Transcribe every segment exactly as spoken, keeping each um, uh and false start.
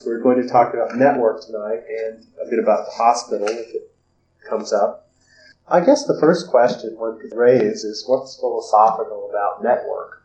We're going to talk about network tonight and a bit about the hospital if it comes up. I guess the first question one could raise is what's philosophical about network?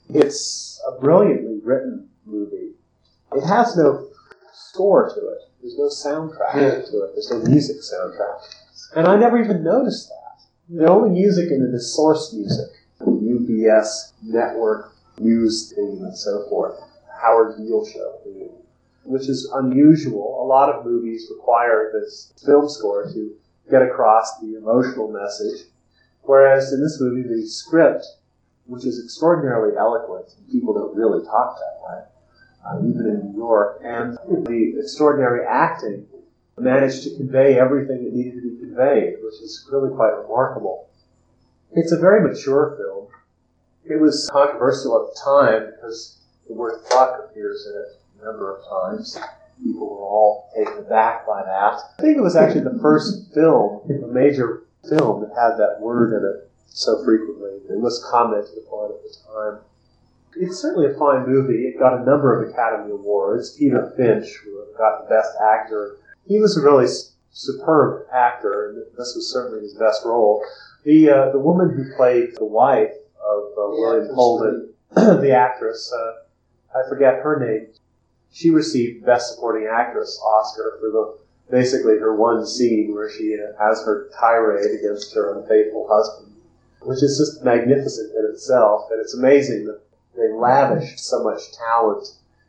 It's a brilliantly written movie. It has no score to it. There's no soundtrack to it. There's no music soundtrack. And I never even noticed that. The only music in it is source music. U B S network news theme and so forth. Howard Beale show theme, which is unusual. A lot of movies require this film score to get across the emotional message, whereas in this movie the script, which is extraordinarily eloquent, and people don't really talk that way, uh, even in New York, and the extraordinary acting managed to convey everything that needed to be conveyed, which is really quite remarkable. It's a very mature film. It was controversial at the time because the word fuck appears in it a number of times. People were all taken aback by that. I think it was actually the first film, a major film, that had that word in it so frequently. It was commented upon at the time. It's certainly a fine movie. It got a number of Academy Awards. Peter Finch got the Best Actor. He was a really superb actor, and this was certainly his best role. The uh, the woman who played the wife of uh, William Holden, the actress, uh, I forget her name, she received Best Supporting Actress Oscar for the basically her one scene where she has her tirade against her unfaithful husband, which is just magnificent in itself. And it's amazing that they lavished so much talent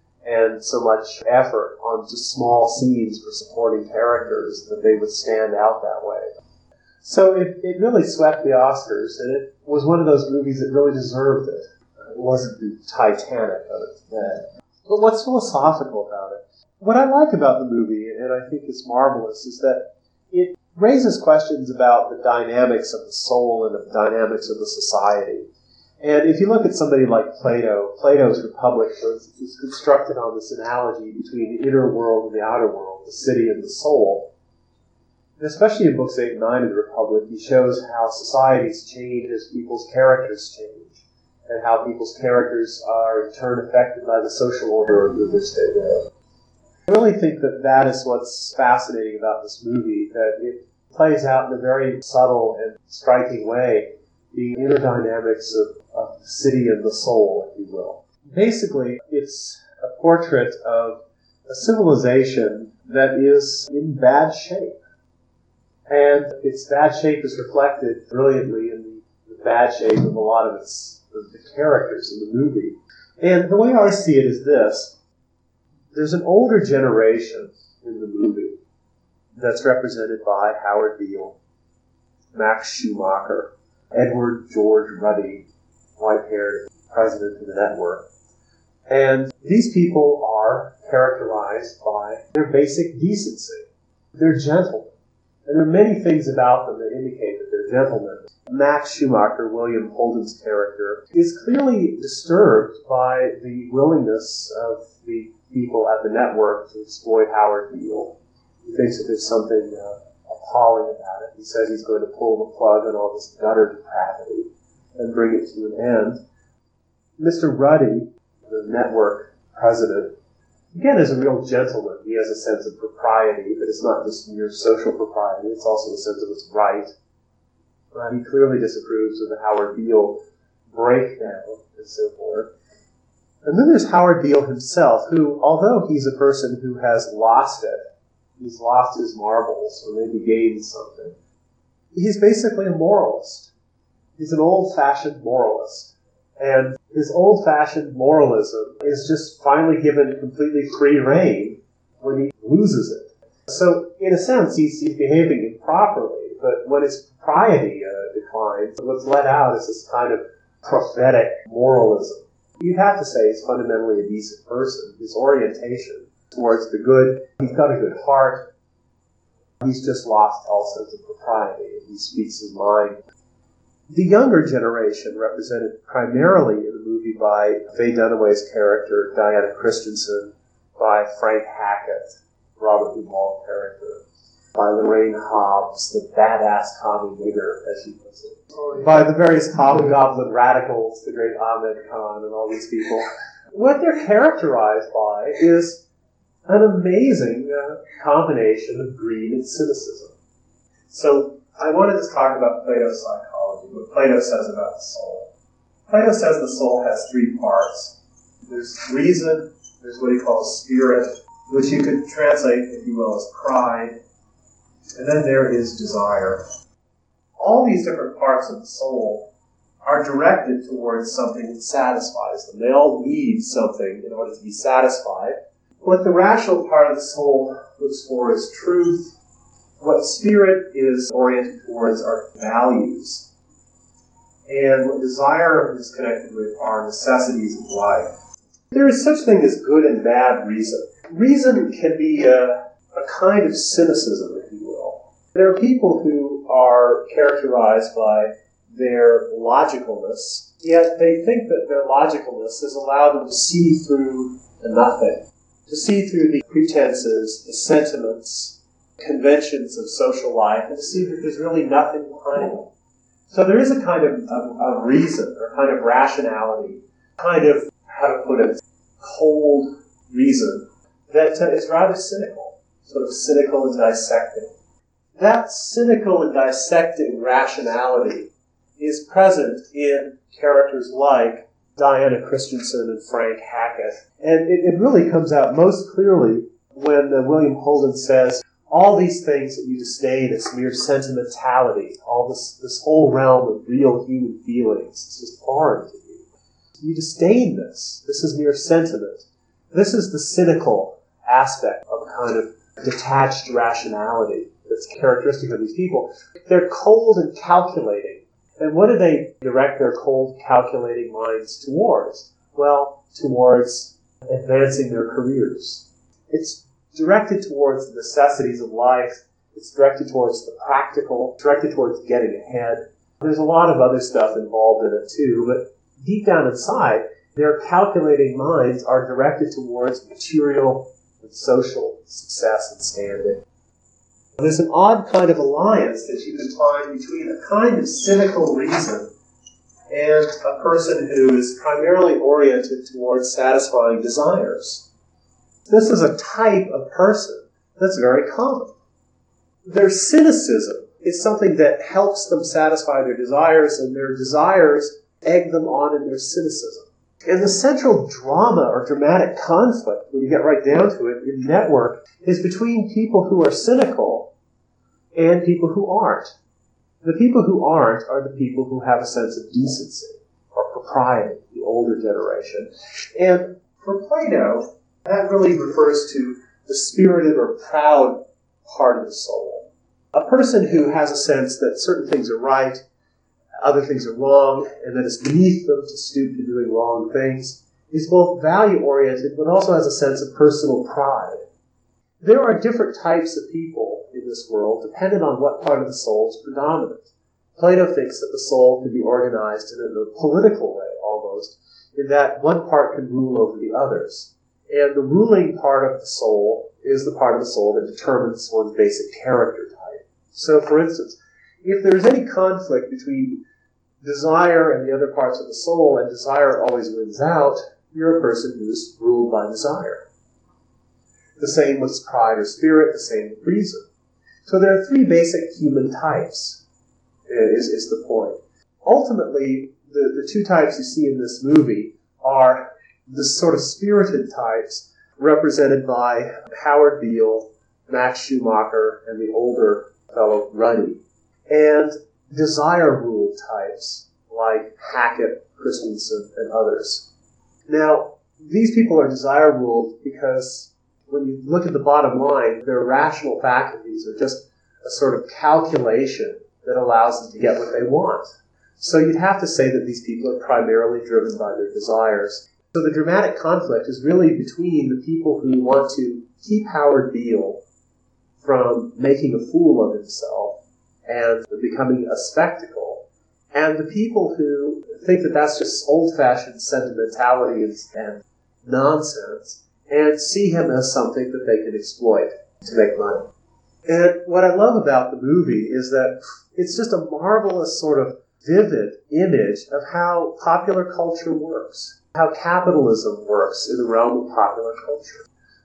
and so much effort on just small scenes for supporting characters that they would stand out that way. So it, it really swept the Oscars, and it was one of those movies that really deserved it. It wasn't the Titanic of its day. But what's philosophical about it? What I like about the movie, and I think is marvelous, is that it raises questions about the dynamics of the soul and the dynamics of the society. And if you look at somebody like Plato, Plato's Republic was, was constructed on this analogy between the inner world and the outer world, the city and the soul. And especially in books eight and nine of the Republic, he shows how societies change as people's characters change, and how people's characters are in turn affected by the social order under which they live. I really think that that is what's fascinating about this movie, that it plays out in a very subtle and striking way the inner dynamics of, of the city and the soul, if you will. Basically, it's a portrait of a civilization that is in bad shape. And its bad shape is reflected brilliantly in the, the bad shape of a lot of its of the characters in the movie. And the way I see it is this. There's an older generation in the movie that's represented by Howard Beale, Max Schumacher, Edward George Ruddy, white-haired president of the network. And these people are characterized by their basic decency. They're gentlemen. And there are many things about them that indicate that they're gentlemen. Max Schumacher, William Holden's character, is clearly disturbed by the willingness of the people at the network to exploit Howard Beale. He thinks that there's something uh, appalling about it. He says he's going to pull the plug on all this gutter depravity and bring it to an end. Mister Ruddy, the network president, again, is a real gentleman. He has a sense of propriety, but it's not just mere social propriety. It's also a sense of what's right. Uh, he clearly disapproves of the Howard Beale breakdown and so forth. And then there's Howard Beale himself, who, although he's a person who has lost it, he's lost his marbles, or maybe gained something, he's basically a moralist. He's an old-fashioned moralist. And his old-fashioned moralism is just finally given completely free rein when he loses it. So, in a sense, he's, he's behaving improperly, but when his propriety uh, declines, what's let out is this kind of prophetic moralism. You'd have to say he's fundamentally a decent person. His orientation towards the good, he's got a good heart. He's just lost all sense of propriety. He speaks his mind. The younger generation, represented primarily in the movie by Faye Dunaway's character, Diana Christensen, by Frank Hackett, Robert Duvall's character, by Lorraine Hobbs, the badass commie nigger, as she puts it, by the various hobgoblin radicals, the great Ahmed Khan and all these people. What they're characterized by is an amazing uh, combination of greed and cynicism. So I wanted to talk about Plato's psychology, what Plato says about the soul. Plato says the soul has three parts. There's reason, there's what he calls spirit, which you could translate, if you will, as pride, and then there is desire. All these different parts of the soul are directed towards something that satisfies them. They all need something in order to be satisfied. What the rational part of the soul looks for is truth. What spirit is oriented towards are values. And what desire is connected with are necessities of life. There is such thing as good and bad reason. Reason can be a, a kind of cynicism, if you will. There are people who are characterized by their logicalness, yet they think that their logicalness has allowed them to see through the nothing, to see through the pretenses, the sentiments, conventions of social life, and to see that there's really nothing behind them. So there is a kind of, of, of reason, or a kind of rationality, kind of, how to put it, cold reason that uh, is rather cynical, sort of cynical and dissecting. That cynical and dissecting rationality is present in characters like Diana Christensen and Frank Hackett. And it, it really comes out most clearly when uh, William Holden says, all these things that you disdain as mere sentimentality, all this, this whole realm of real human feelings, is just foreign to you. You disdain this. This is mere sentiment. This is the cynical aspect of a kind of detached rationality that's characteristic of these people. They're cold and calculating. And what do they direct their cold, calculating minds towards? Well, towards advancing their careers. It's directed towards the necessities of life. It's directed towards the practical, directed towards getting ahead. There's a lot of other stuff involved in it too, but deep down inside, their calculating minds are directed towards material and social success and standing. There's an odd kind of alliance that you can find between a kind of cynical reason and a person who is primarily oriented towards satisfying desires. This is a type of person that's very common. Their cynicism is something that helps them satisfy their desires, and their desires egg them on in their cynicism. And the central drama or dramatic conflict, when you get right down to it, in network, is between people who are cynical and people who aren't. The people who aren't are the people who have a sense of decency or propriety, the older generation. And for Plato, that really refers to the spirited or proud part of the soul. A person who has a sense that certain things are right, other things are wrong, and that it's beneath them to stoop to doing wrong things, is both value-oriented but also has a sense of personal pride. There are different types of people in this world, depending on what part of the soul is predominant. Plato thinks that the soul can be organized in a political way, almost, in that one part can rule over the others. And the ruling part of the soul is the part of the soul that determines one's basic character type. So, for instance, if there's any conflict between desire and the other parts of the soul, and desire always wins out, you're a person who's ruled by desire. The same with pride or spirit, the same with reason. So there are three basic human types, is, is the point. Ultimately, the, the two types you see in this movie are the sort of spirited types represented by Howard Beale, Max Schumacher, and the older fellow Ruddy, and desire-ruled types like Hackett, Christensen, and others. Now, these people are desire-ruled because when you look at the bottom line, their rational faculties are just a sort of calculation that allows them to get what they want. So you'd have to say that these people are primarily driven by their desires. So the dramatic conflict is really between the people who want to keep Howard Beale from making a fool of himself and becoming a spectacle, and the people who think that that's just old-fashioned sentimentality and, and nonsense, and see him as something that they can exploit to make money. And what I love about the movie is that it's just a marvelous sort of vivid image of how popular culture works, how capitalism works in the realm of popular culture.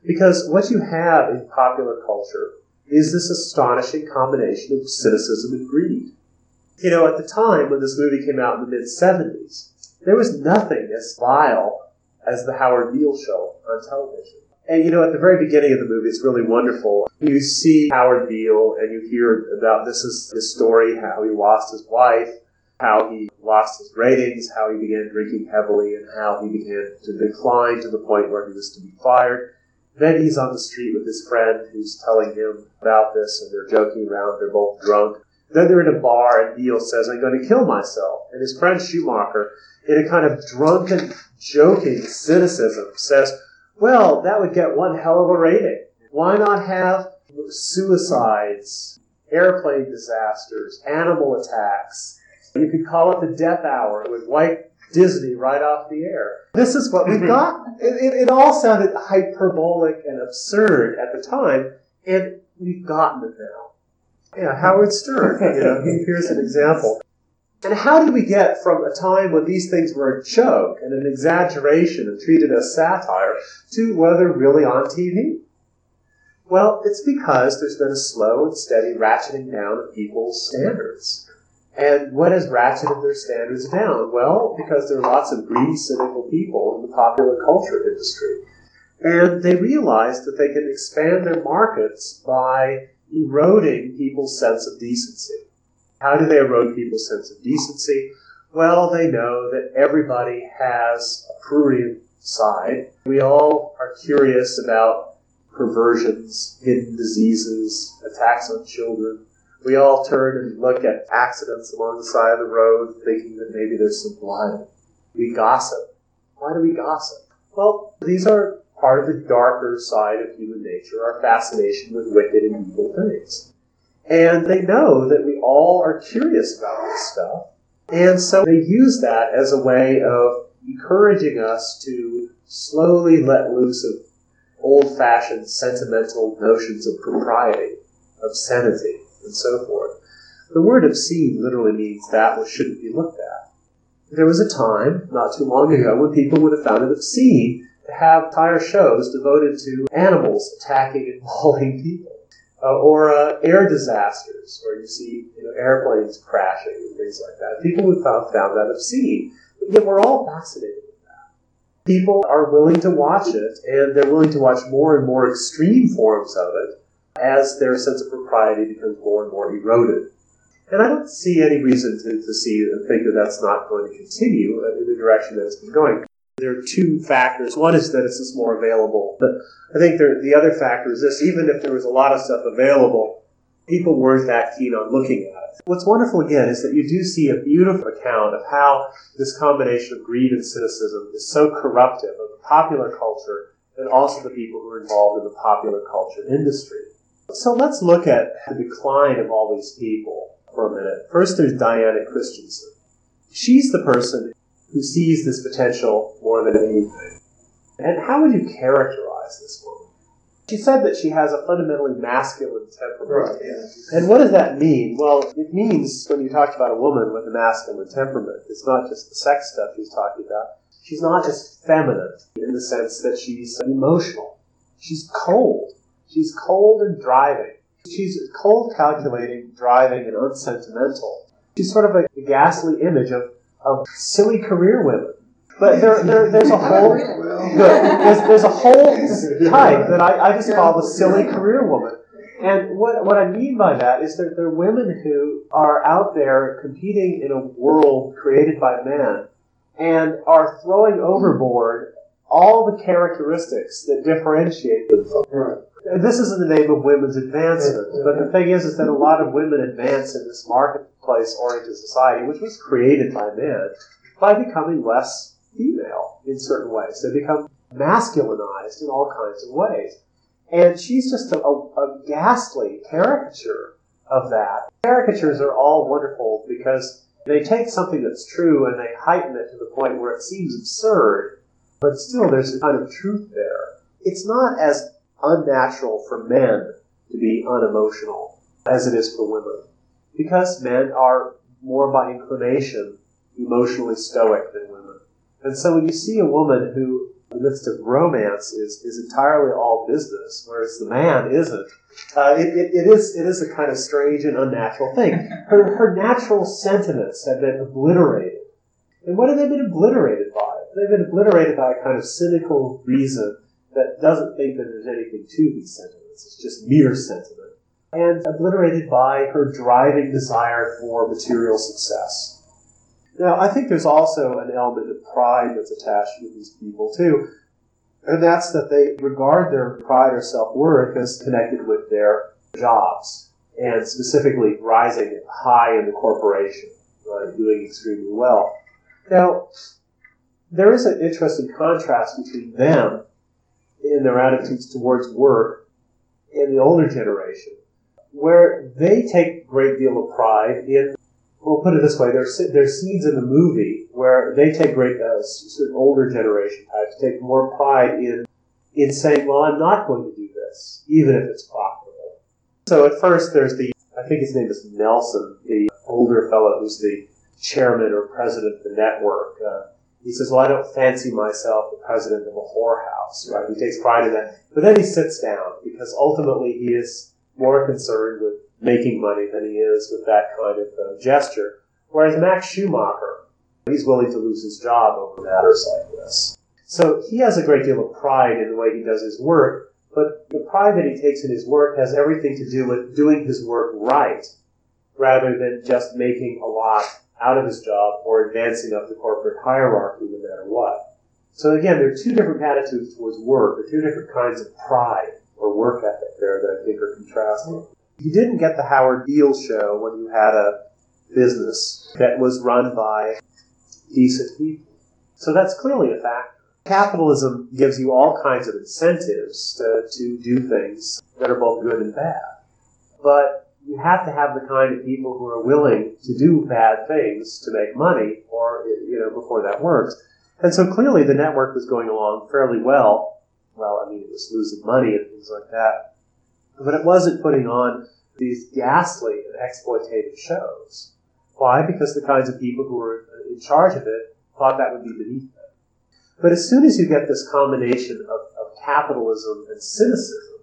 Because what you have in popular culture is this astonishing combination of cynicism and greed. You know, at the time when this movie came out in the mid-seventies, there was nothing as vile as the Howard Beale show on television. And, you know, at the very beginning of the movie, it's really wonderful. You see Howard Beale, and you hear about this is his story, how he lost his wife, how he lost his ratings, how he began drinking heavily, and how he began to decline to the point where he was to be fired. Then he's on the street with his friend who's telling him about this, and they're joking around. They're both drunk. Then they're in a bar, and Beale says, I'm going to kill myself. And his friend Schumacher, in a kind of drunken, joking cynicism, says, well, that would get one hell of a rating. Why not have suicides, airplane disasters, animal attacks? You could call it the death hour. It would wipe Disney right off the air. This is what we've got. It, it, it all sounded hyperbolic and absurd at the time, and we've gotten it now. Yeah, Howard Stern, you know, here's an example. And how did we get from a time when these things were a joke and an exaggeration and treated as satire to where they're really on T V? Well, it's because there's been a slow and steady ratcheting down of people's standards. And what has ratcheted their standards down? Well, because there are lots of greedy, cynical people in the popular culture industry. And they realized that they can expand their markets by eroding people's sense of decency. How do they erode people's sense of decency? Well, they know that everybody has a prurient side. We all are curious about perversions, hidden diseases, attacks on children. We all turn and look at accidents along the side of the road thinking that maybe there's some blood. We gossip. Why do we gossip? Well, these are part of the darker side of human nature, our fascination with wicked and evil things. And they know that we all are curious about this stuff. And so they use that as a way of encouraging us to slowly let loose of old-fashioned sentimental notions of propriety, obscenity, and so forth. The word obscene literally means that which shouldn't be looked at. There was a time, not too long ago, when people would have found it obscene to have entire shows devoted to animals attacking and mauling people. Uh, or uh, air disasters, where you see you know, airplanes crashing and things like that. People would found, found that obscene. But yet we're all fascinated with that. People are willing to watch it, and they're willing to watch more and more extreme forms of it as their sense of propriety becomes more and more eroded. And I don't see any reason to, to see and think that that's not going to continue in the direction that it's been going. There are two factors. One is that it's just more available. But I think there, the other factor is this. Even if there was a lot of stuff available, people weren't that keen on looking at it. What's wonderful, again, is that you do see a beautiful account of how this combination of greed and cynicism is so corruptive of the popular culture and also the people who are involved in the popular culture industry. So let's look at the decline of all these people for a minute. First, there's Diana Christensen. She's the person who sees this potential more than anything. And how would you characterize this woman? She said that she has a fundamentally masculine temperament. Right, yeah. And what does that mean? Well, it means, when you talk about a woman with a masculine temperament, it's not just the sex stuff she's talking about. She's not just feminine in the sense that she's emotional. She's cold. She's cold and driving. She's cold, calculating, driving, and unsentimental. She's sort of a ghastly image of of silly career women. But there, there, there's a whole there's, there's a whole type that I, I just call the silly career woman. And what, what I mean by that is that they're women who are out there competing in a world created by men and are throwing overboard all the characteristics that differentiate them from men. This is in the name of women's advancement. But the thing is, is that a lot of women advance in this marketplace-oriented society, which was created by men, by becoming less female in certain ways. They become masculinized in all kinds of ways. And she's just a, a, a ghastly caricature of that. Caricatures are all wonderful because they take something that's true and they heighten it to the point where it seems absurd, but still there's a kind of truth there. It's not as unnatural for men to be unemotional as it is for women, because men are more by inclination emotionally stoic than women. And so when you see a woman who in the midst of romance is, is entirely all business, whereas the man isn't. Uh, it, it, it is it is a kind of strange and unnatural thing. Her, her natural sentiments have been obliterated. And what have they been obliterated by? They've been obliterated by a kind of cynical reason that doesn't think that there's anything to these sentiments. It's just mere sentiment. And obliterated by her driving desire for material success. Now, I think there's also an element of pride that's attached with these people, too. And that's that they regard their pride or self-worth as connected with their jobs, and specifically rising high in the corporation, uh, doing extremely well. Now, there is an interesting contrast between them in their attitudes towards work and the older generation, where they take a great deal of pride in, we'll put it this way, there's, there's scenes in the movie where they take great, uh, certain older generation types take more pride in, in saying, well, I'm not going to do this, even if it's profitable. So at first there's the, I think his name is Nelson, the older fellow who's the chairman or president of the network. Uh, he says, well, I don't fancy myself the president of a whorehouse, right? He takes pride in that. But then he sits down because ultimately he is more concerned with making money than he is with that kind of uh, gesture. Whereas Max Schumacher, he's willing to lose his job over matters like this. So he has a great deal of pride in the way he does his work, but the pride that he takes in his work has everything to do with doing his work right, rather than just making a lot out of his job or advancing up the corporate hierarchy no matter what. So again, there are two different attitudes towards work, or two different kinds of pride or work ethic there that I think are contrasting. You didn't get the Howard Beale show when you had a business that was run by decent people. So that's clearly a factor. Capitalism gives you all kinds of incentives to, to do things that are both good and bad. But you have to have the kind of people who are willing to do bad things to make money, or, you know, before that works. And so clearly the network was going along fairly well. Well, I mean, it was losing money and things like that. But it wasn't putting on these ghastly and exploitative shows. Why? Because the kinds of people who were in charge of it thought that would be beneath them. But as soon as you get this combination of, of capitalism and cynicism,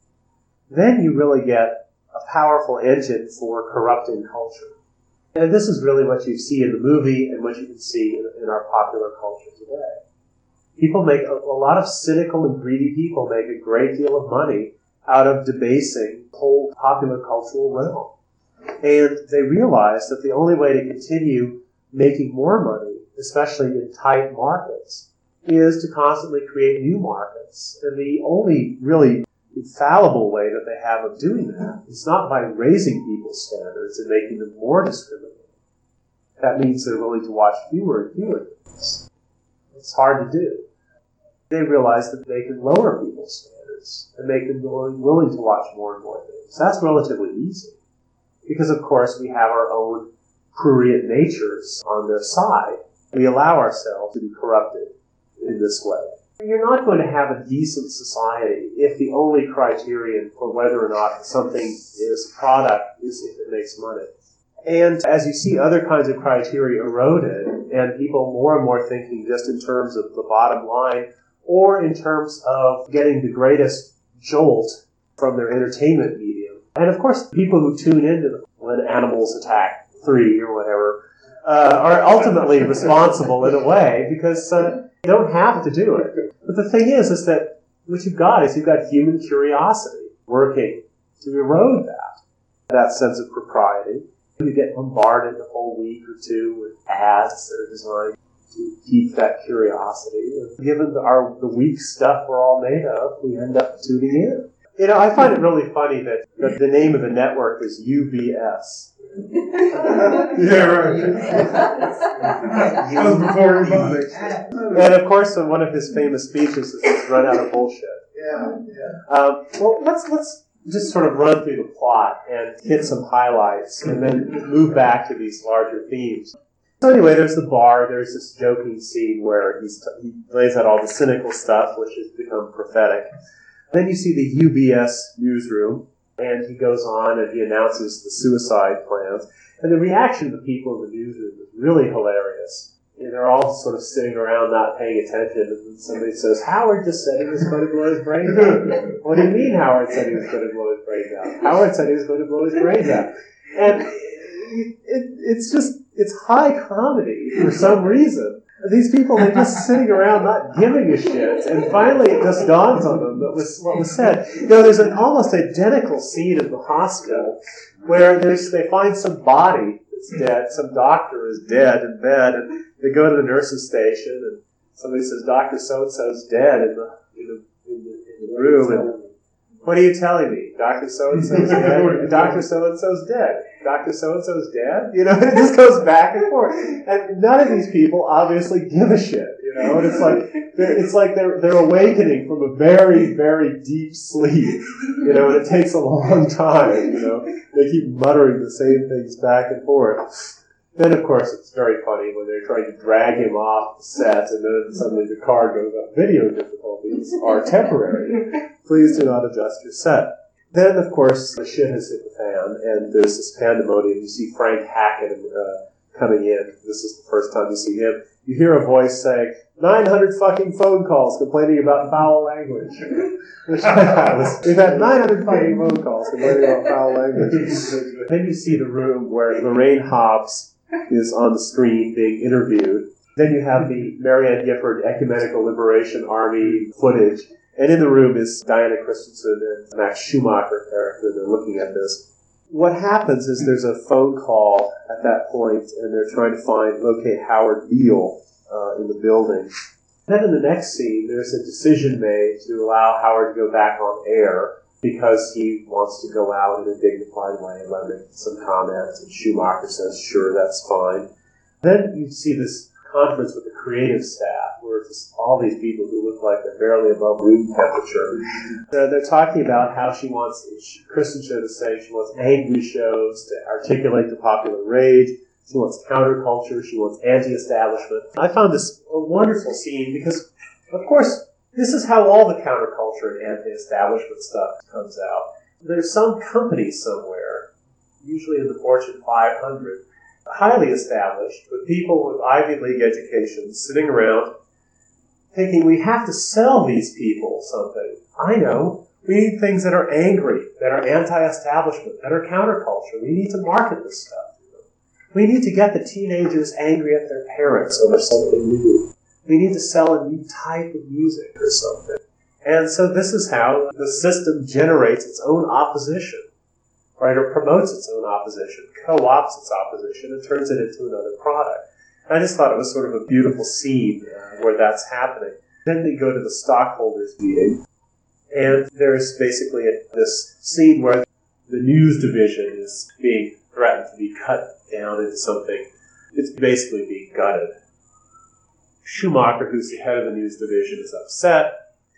then you really get a powerful engine for corrupting culture. And this is really what you see in the movie and what you can see in, in our popular culture today. People make, a, a lot of cynical and greedy people make a great deal of money out of debasing the whole popular cultural realm. And they realize that the only way to continue making more money, especially in tight markets, is to constantly create new markets. And the only really infallible way that they have of doing that is not by raising people's standards and making them more discriminating. That means they're willing to watch fewer and fewer things. It's hard to do. They realize that they can lower people's standards and make them willing to watch more and more things. That's relatively easy. Because, of course, we have our own prurient natures on their side. We allow ourselves to be corrupted in this way. You're not going to have a decent society if the only criterion for whether or not something is a product is if it makes money. And as you see other kinds of criteria eroded, and people more and more thinking just in terms of the bottom line, or in terms of getting the greatest jolt from their entertainment medium. And of course, people who tune into the When Animals Attack three or whatever uh, are ultimately responsible in a way, because uh, they don't have to do it. But the thing is, is that what you've got is you've got human curiosity working to erode that, that sense of propriety. You get bombarded the whole week or two with ads that are designed to keep that curiosity. And given the, our, the weak stuff we're all made of, we end up tuning in. You know, I find it really funny that, that the name of the network is U B S. Yeah, right. That was before robotics. And of course, in one of his famous speeches is he's run out of bullshit. Yeah, yeah. Um, well, let's let's just sort of run through the plot and hit some highlights, and then move back to these larger themes. So anyway, there's the bar. There's this joking scene where he's t- he lays out all the cynical stuff, which has become prophetic. Then you see the U B S newsroom, and he goes on and he announces the suicide plans. And the reaction of the people in the newsroom is really hilarious. And they're all sort of sitting around not paying attention, and somebody says, Howard just said he was going to blow his brains out. What do you mean Howard said he was going to blow his brains out? Howard said he was going to blow his brains out. And it, it, it's just, it's high comedy for some reason. These people, they're just sitting around not giving a shit. And finally it just dawns on them that was what was said. You know, there's an almost identical scene in the hospital where there's, they find some body that's dead. Some doctor is dead in bed, and they go to the nurse's station, and somebody says, Doctor So-and-so's dead in the, in the, in the, in the room. And what are you telling me? Doctor So-and-so's dead? Doctor So-and-so's dead. Doctor So-and-so's dead? You know, and it just goes back and forth. And none of these people obviously give a shit, you know, and it's like, they're, it's like they're, they're awakening from a very, very deep sleep, you know, and it takes a long time, you know. They keep muttering the same things back and forth. Then, of course, it's very funny when they're trying to drag him off the set, and then suddenly the car goes up. Video difficulties are temporary. Please do not adjust your set. Then, of course, the shit has hit the fan, and there's this pandemonium. You see Frank Hackett uh, coming in. This is the first time you see him. You hear a voice saying, nine hundred fucking phone calls complaining about foul language. Which I was, we've had nine hundred fucking phone calls complaining about foul language. Then you see the room where Lorraine Hobbs is on the screen being interviewed. Then you have the Marianne Gifford Ecumenical Liberation Army footage. And in the room is Diana Christensen and Max Schumacher character. They're looking at this. What happens is there's a phone call at that point, and they're trying to find, locate Howard Beale uh, in the building. Then in the next scene, there's a decision made to allow Howard to go back on air because he wants to go out in a dignified way and let him make some comments. And Schumacher says, sure, that's fine. Then you see this conference with the creative staff, where it's all these people who look like they're barely above room temperature. So they're talking about how she wants, Kristen Show to say she wants angry shows to articulate the popular rage. She wants counterculture. She wants anti-establishment. I found this a wonderful scene because, of course, this is how all the counterculture and anti-establishment stuff comes out. There's some company somewhere, usually in the Fortune five hundred, highly established, with people with Ivy League educations sitting around thinking, we have to sell these people something. I know. We need things that are angry, that are anti-establishment, that are counterculture. We need to market this stuff to them. We need to get the teenagers angry at their parents over something new. We need to sell a new type of music or something. And so this is how the system generates its own opposition, right, or promotes its own opposition, co-opts its opposition, and turns it into another product. And I just thought it was sort of a beautiful scene uh, where that's happening. Then they go to the stockholders meeting, and there's basically a, this scene where the news division is being threatened to be cut down into something. It's basically being gutted. Schumacher, who's the head of the news division, is upset.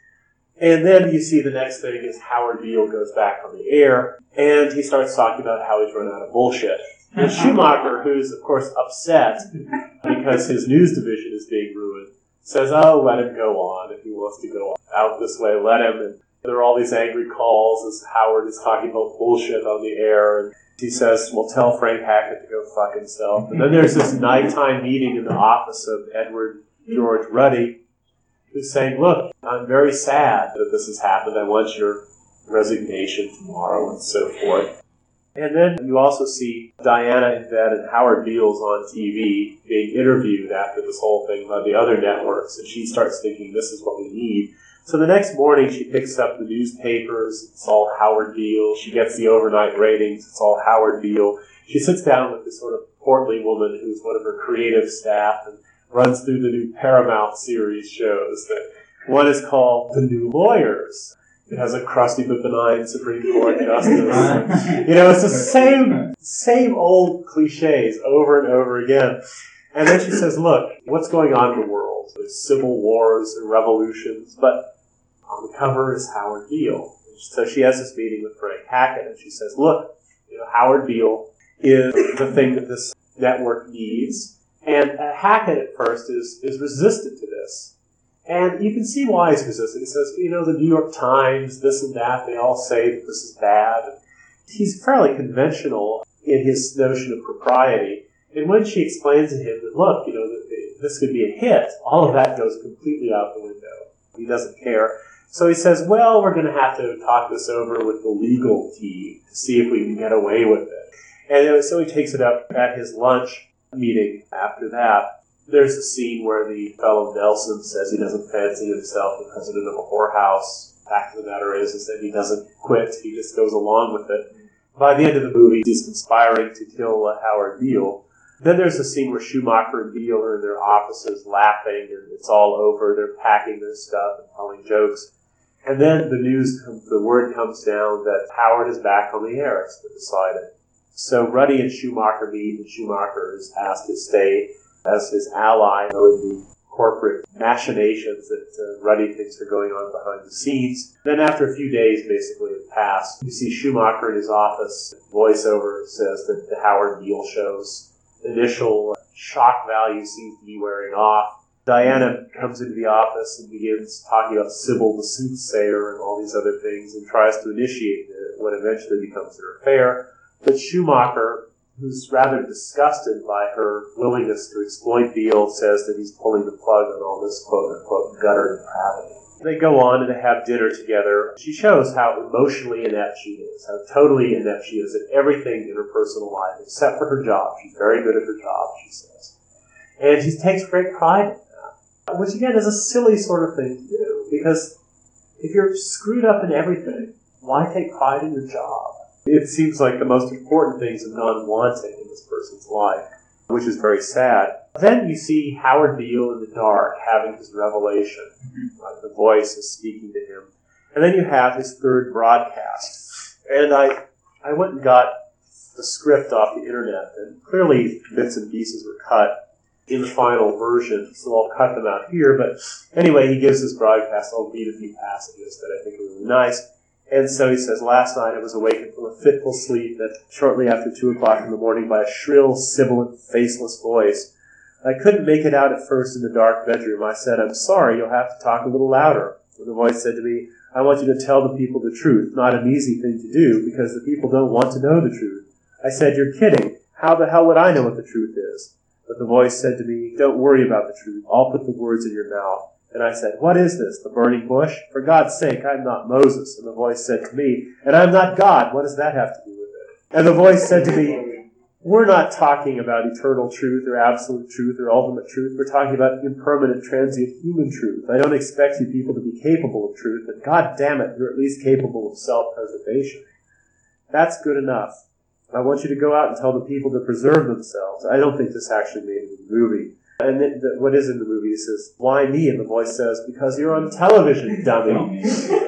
And then you see the next thing is Howard Beale goes back on the air, and he starts talking about how he's run out of bullshit. And Schumacher, who's, of course, upset because his news division is being ruined, says, oh, let him go on. If he wants to go out this way, let him. And there are all these angry calls as Howard is talking about bullshit on the air. And he says, well, tell Frank Hackett to go fuck himself. And then there's this nighttime meeting in the office of Edward George Ruddy, who's saying, look, I'm very sad that this has happened. I want your resignation tomorrow, and so forth. And then you also see Diana in bed and Howard Beale's on T V being interviewed after this whole thing by the other networks, and she starts thinking, this is what we need. So the next morning she picks up the newspapers, it's all Howard Beale. She gets the overnight ratings, it's all Howard Beale. She sits down with this sort of portly woman who's one of her creative staff and runs through the new Paramount series shows. That one is called The New Lawyers. It has a crusty but benign Supreme Court justice. You know, it's the same same old cliches over and over again. And then she says, look, what's going on in the world? There's civil wars and revolutions, but on the cover is Howard Beale. So she has this meeting with Frank Hackett, and she says, look, you know, Howard Beale is the thing that this network needs. And uh, Hackett at first is, is resistant to this. And you can see why he's resistant. He says, you know, the New York Times, this and that, they all say that this is bad. And he's fairly conventional in his notion of propriety. And when she explains to him that, look, you know, the, this could be a hit, all of that goes completely out the window. He doesn't care. So he says, well, we're going to have to talk this over with the legal team to see if we can get away with it. And so he takes it up at his lunch meeting after that. There's a scene where the fellow Nelson says he doesn't fancy himself the president of a whorehouse. The fact of the matter is, is that he doesn't quit. He just goes along with it. By the end of the movie, he's conspiring to kill uh, Howard Beale. Then there's a scene where Schumacher and Beale are in their offices laughing, and it's all over. They're packing their stuff and telling jokes. And then the news, comes, the word comes down that Howard is back on the air. It's been decided. So Ruddy and Schumacher meet, and Schumacher is asked to stay as his ally, knowing the corporate machinations that uh, Ruddy thinks are going on behind the scenes. Then after a few days, basically, have passed, you see Schumacher in his office. Voiceover says that the Howard Beale show's initial shock value seems to be wearing off. Diana comes into the office and begins talking about Sybil the soothsayer and all these other things and tries to initiate what eventually becomes their affair. But Schumacher, who's rather disgusted by her willingness to exploit Beale, says that he's pulling the plug on all this quote-unquote gutter depravity. They go on and they have dinner together. She shows how emotionally inept she is, how totally inept she is at everything in her personal life, except for her job. She's very good at her job, she says. And she takes great pride in that, which again is a silly sort of thing to do, because if you're screwed up in everything, why take pride in your job? It seems like the most important things have gone wanting in this person's life, which is very sad. Then you see Howard Beale in the dark having his revelation. Uh, the voice is speaking to him. And then you have his third broadcast. And I I went and got the script off the internet, and clearly bits and pieces were cut in the final version, so I'll cut them out here. But anyway, he gives this broadcast. I'll read a few passages that I think are really nice. And so he says, last night I was awakened from a fitful sleep that shortly after two o'clock in the morning by a shrill, sibilant, faceless voice. I couldn't make it out at first in the dark bedroom. I said, I'm sorry, you'll have to talk a little louder. And the voice said to me, I want you to tell the people the truth. Not an easy thing to do, because the people don't want to know the truth. I said, you're kidding. How the hell would I know what the truth is? But the voice said to me, don't worry about the truth. I'll put the words in your mouth. And I said, what is this, the burning bush? For God's sake, I'm not Moses. And the voice said to me, and I'm not God. What does that have to do with it? And the voice said to me, we're not talking about eternal truth or absolute truth or ultimate truth. We're talking about impermanent, transient human truth. I don't expect you people to be capable of truth, but God damn it, you're at least capable of self-preservation. That's good enough. I want you to go out and tell the people to preserve themselves. I don't think this actually made it in the movie. And the, the, what is in the movie says, why me? And the voice says, because you're on television, dummy.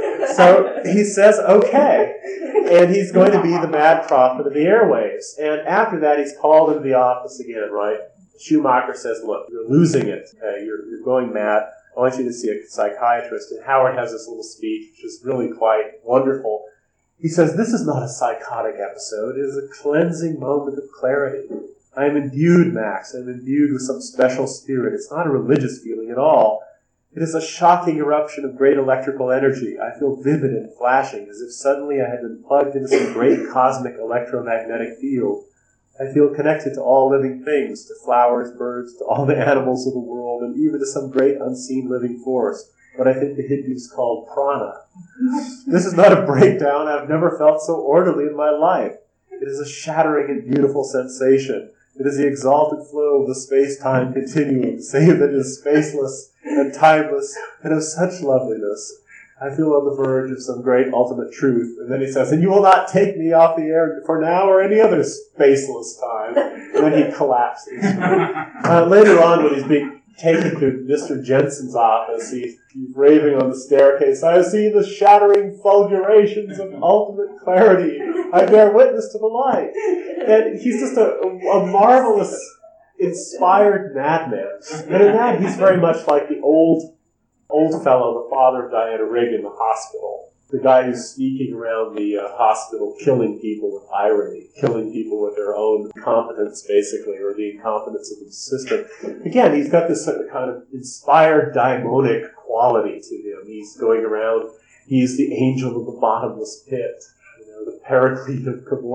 So he says, okay. And he's going to be the mad prophet of the airwaves. And after that, he's called into the office again, right? Schumacher says, look, you're losing it. Okay? You're, you're going mad. I want you to see a psychiatrist. And Howard has this little speech, which is really quite wonderful. He says, this is not a psychotic episode. It is a cleansing moment of clarity. I am imbued, Max. I am imbued with some special spirit. It's not a religious feeling at all. It is a shocking eruption of great electrical energy. I feel vivid and flashing, as if suddenly I had been plugged into some great cosmic electromagnetic field. I feel connected to all living things, to flowers, birds, to all the animals of the world, and even to some great unseen living force, what I think the Hindus call prana. This is not a breakdown. I've never felt so orderly in my life. It is a shattering and beautiful sensation. It is the exalted flow of the space-time continuum, save that it is spaceless and timeless and of such loveliness. I feel on the verge of some great ultimate truth. And then he says, and you will not take me off the air for now or any other spaceless time. And then he collapses. Uh, later on, when he's being taken to Mister Jensen's office, he's, he's raving on the staircase, I see the shattering fulgurations of ultimate clarity. I bear witness to the light. And he's just a, a marvelous, inspired madman. And in that, he's very much like the old, old fellow, the father of Diana Rigg in the hospital. The guy who's sneaking around the uh, hospital, killing people with irony, killing people with their own incompetence, basically, or the incompetence of the system. Again, he's got this kind of inspired daimonic quality to him. He's going around, he's the angel of the bottomless pit, you know, the paraclete of Kavorka.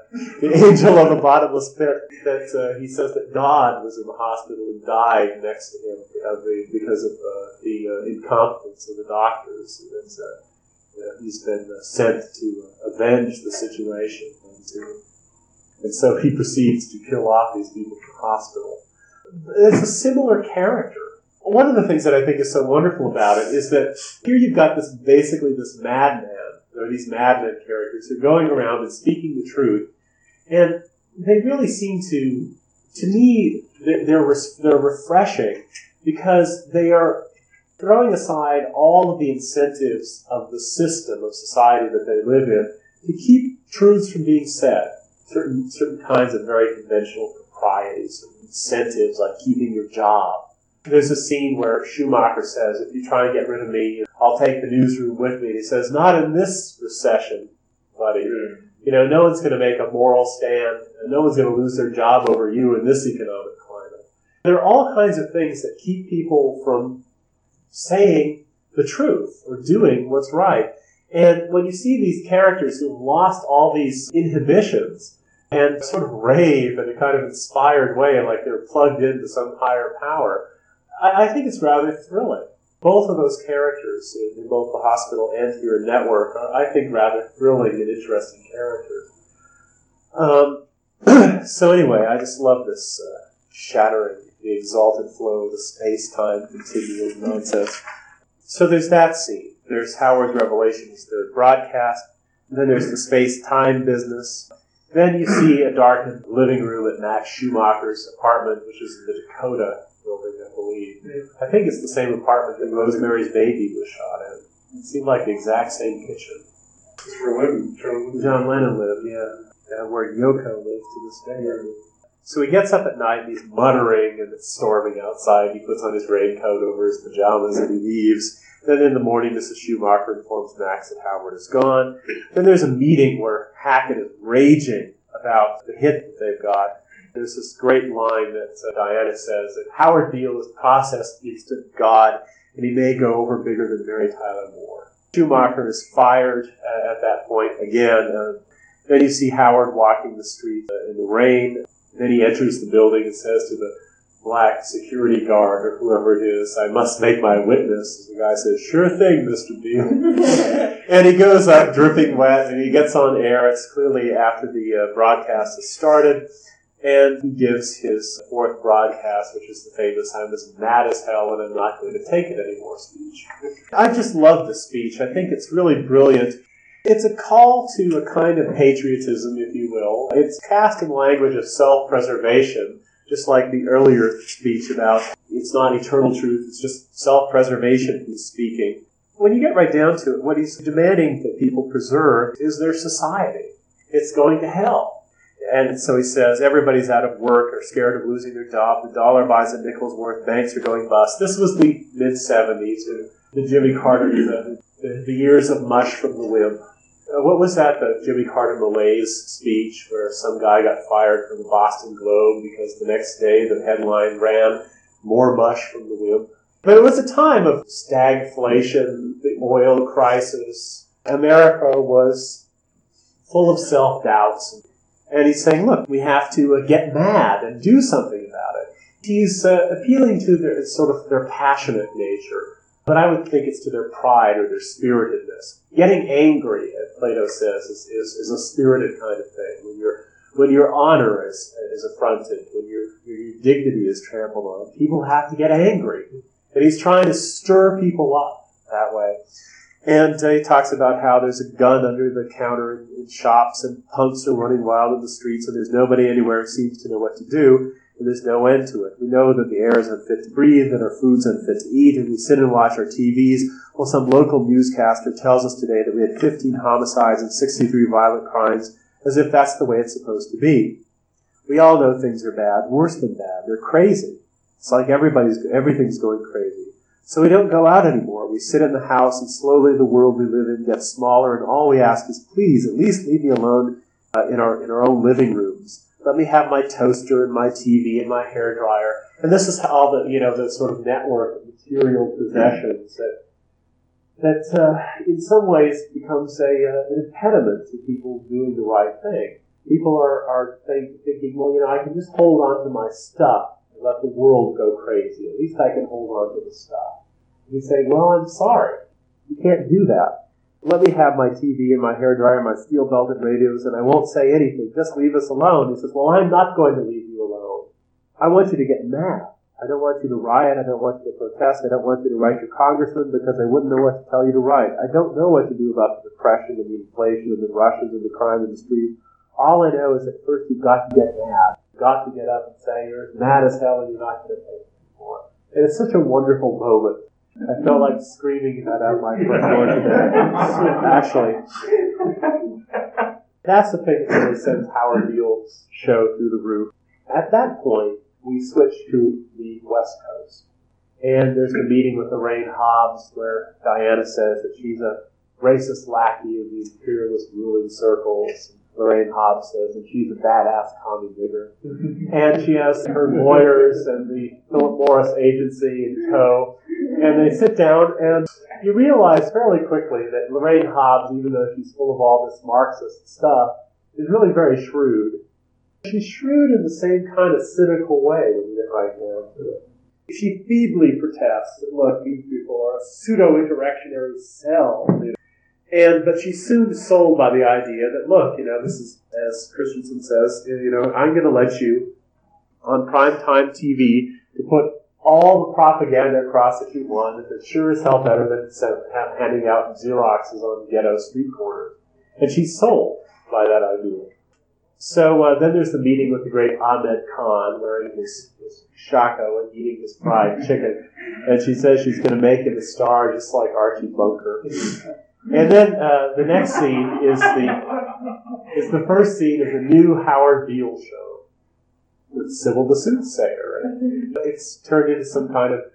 the angel of the bottomless pit, that uh, he says that God was in the hospital and died next to him uh, because of uh, the uh, incompetence of the doctors. And it's, uh, uh, he's been uh, sent to uh, avenge the situation. And, to, and so he proceeds to kill off these people from the hospital. It's a similar character. One of the things that I think is so wonderful about it is that here you've got this, basically this madman, or these madmen characters who are going around and speaking the truth, and they really seem to, to me, they're, they're, they're refreshing because they are throwing aside all of the incentives of the system of society that they live in to keep truths from being said, certain, certain kinds of very conventional proprieties and incentives like keeping your job. There's a scene where Schumacher says, if you try and get rid of me, I'll take the newsroom with me. And he says, not in this recession, buddy. You know, no one's going to make a moral stand, and no one's going to lose their job over you in this economic climate. There are all kinds of things that keep people from saying the truth or doing what's right. And when you see these characters who've lost all these inhibitions and sort of rave in a kind of inspired way, like they're plugged into some higher power, I think it's rather thrilling. Both of those characters, in both the hospital and here in Network, are, I think, rather thrilling and interesting characters. Um, so anyway, I just love this uh, shattering the exalted flow of the space-time continuum nonsense. So there's that scene. There's Howard's revelation, his third broadcast. And then there's the space-time business. Then you see a darkened living room at Max Schumacher's apartment, which is in the Dakota building, I believe. I think it's the same apartment that Rosemary's Baby was shot in. It seemed like the exact same kitchen. It's where Lennon, John, John Lennon lived, yeah. Uh, where Yoko lives to this day. So he gets up at night and he's muttering and it's storming outside. He puts on his raincoat over his pajamas and he leaves. Then in the morning, Missus Schumacher informs Max that Howard is gone. Then there's a meeting where Hackett is raging about the hit that they've got. There's this great line that uh, Diana says that Howard Beale is processed instant God, and he may go over bigger than Mary Tyler Moore. Schumacher is fired uh, at that point again. Uh, then you see Howard walking the street uh, in the rain. Then he enters the building and says to the black security guard or whoever it is, I must make my witness. And the guy says, sure thing, Mister Beale. And he goes up dripping wet, and he gets on air. It's clearly after the uh, broadcast has started. And he gives his fourth broadcast, which is the famous I'm as mad as hell and I'm not going to take it anymore speech. I just love the speech. I think it's really brilliant. It's a call to a kind of patriotism, if you will. It's cast in language of self-preservation, just like the earlier speech about it's not eternal truth, it's just self-preservation he's speaking. When you get right down to it, what he's demanding that people preserve is their society. It's going to hell. And so he says, everybody's out of work or scared of losing their job. The dollar buys a nickel's worth. Banks are going bust. This was the mid-seventies, the Jimmy Carter, the, the, the years of mush from the wimp. Uh, what was that, the Jimmy Carter malaise speech where some guy got fired from the Boston Globe because the next day the headline ran, more mush from the wimp. But it was a time of stagflation, the oil crisis. America was full of self-doubts. And he's saying, look, we have to uh, get mad and do something about it. He's uh, appealing to their sort of their passionate nature, but I would think it's to their pride or their spiritedness. Getting angry, as Plato says, is, is, is a spirited kind of thing. When your when your honor is, is affronted, when your, your dignity is trampled on, people have to get angry. And he's trying to stir people up that way. And uh, he talks about how there's a gun under the counter in, in shops and punks are running wild in the streets and there's nobody anywhere who seems to know what to do and there's no end to it. We know that the air is unfit to breathe and our food's unfit to eat and we sit and watch our T Vs while some local newscaster tells us today that we had fifteen homicides and sixty-three violent crimes as if that's the way it's supposed to be. We all know things are bad, worse than bad. They're crazy. It's like everybody's, everything's going crazy. So we don't go out anymore. We sit in the house, and slowly the world we live in gets smaller, and all we ask is, please, at least leave me alone uh, in our in our own living rooms. Let me have my toaster and my T V and my hairdryer. And this is how the, you know, the sort of network of material possessions that, that uh, in some ways becomes a, uh, an impediment to people doing the right thing. People are, are think, thinking, well, you know, I can just hold on to my stuff and let the world go crazy. At least I can hold on to the stuff. You say, well, I'm sorry. You can't do that. Let me have my T V and my hairdryer and my steel-belted radios, and I won't say anything. Just leave us alone. He says, well, I'm not going to leave you alone. I want you to get mad. I don't want you to riot. I don't want you to protest. I don't want you to write your congressman because they wouldn't know what to tell you to write. I don't know what to do about the depression and the inflation and the Russians and the crime in the street. All I know is that first you've got to get mad. You've got to get up and say you're as mad as hell and you're not going to take it anymore. And it's such a wonderful moment. I felt like screaming that out my front door today. Actually, that's the thing that really sends Howard Beale's show through the roof. At that point, we switched to the West Coast. And there's a meeting with Lorraine Hobbs where Diana says that she's a racist lackey of the imperialist ruling circles. Lorraine Hobbs says that she's a badass commie nigger. And she has her lawyers and the Philip Morris agency in tow. And they sit down, and you realize fairly quickly that Lorraine Hobbs, even though she's full of all this Marxist stuff, is really very shrewd. She's shrewd in the same kind of cynical way when you get right down to it. She feebly protests that, look, these people are a pseudo-insurrectionary cell. You know? And, but she's soon sold by the idea that, look, you know, this is, as Christensen says, you know, I'm going to let you, on primetime T V, to put all the propaganda across that you want, and it's sure as hell better than handing out Xeroxes on ghetto street corners. And she's sold by that idea. So uh, then there's the meeting with the great Ahmed Khan, wearing his, his shako and eating his fried chicken. And she says she's going to make him a star just like Archie Bunker. And then uh, the next scene is the is the first scene of the new Howard Beale show with Sybil the Soothsayer. And it's turned into some kind of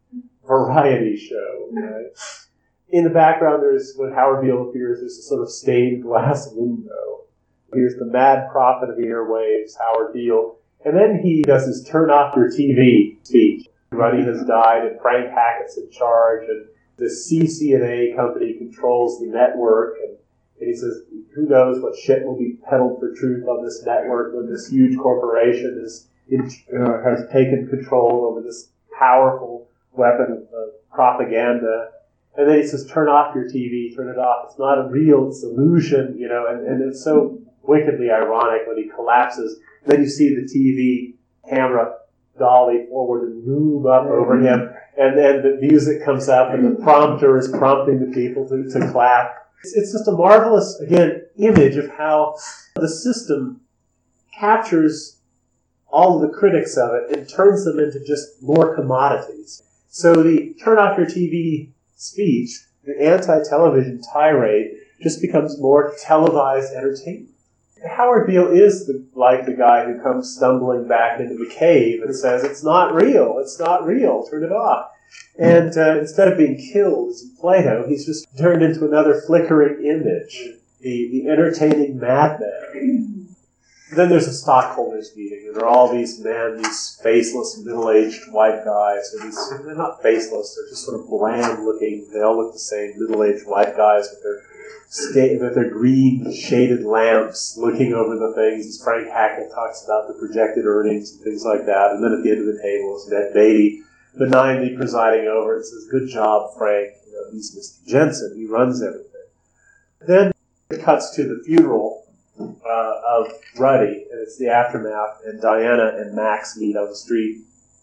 variety show. Right? In the background, there's when Howard Beale appears, there's a sort of stained glass window. Here's the mad prophet of the airwaves, Howard Beale. And then he does his turn off your T V speech. Everybody has died, and Frank Hackett's in charge, and the C C N A company controls the network, and, and he says, who knows what shit will be peddled for truth on this network when this huge corporation is in, uh, has taken control over this powerful weapon of uh, propaganda. And then he says, turn off your T V, turn it off. It's not a real, it's illusion, you know, and, and it's so wickedly ironic when he collapses. Then you see the T V camera dolly forward and move up over him, and then the music comes up and the prompter is prompting the people to, to clap. It's, it's just a marvelous, again, image of how the system captures all of the critics of it and turns them into just more commodities. So the turn off your T V speech, the anti-television tirade, just becomes more televised entertainment. Howard Beale is the, like the guy who comes stumbling back into the cave and says, it's not real, it's not real, turn it off. And uh, instead of being killed as in Plato, he's just turned into another flickering image, the, the entertaining madman. Then there's a stockholders meeting, and there are all these men, these faceless, middle-aged white guys, and these, they're not faceless, they're just sort of bland-looking, they all look the same, middle-aged white guys with their Stay, with their green shaded lamps looking over the things as Frank Hackett talks about the projected earnings and things like that. And then at the end of the table is Ned Beatty benignly presiding over it and says, good job, Frank. You know, he's Mister Jensen. He runs everything. Then it cuts to the funeral uh, of Ruddy, and it's the aftermath, and Diana and Max meet on the street.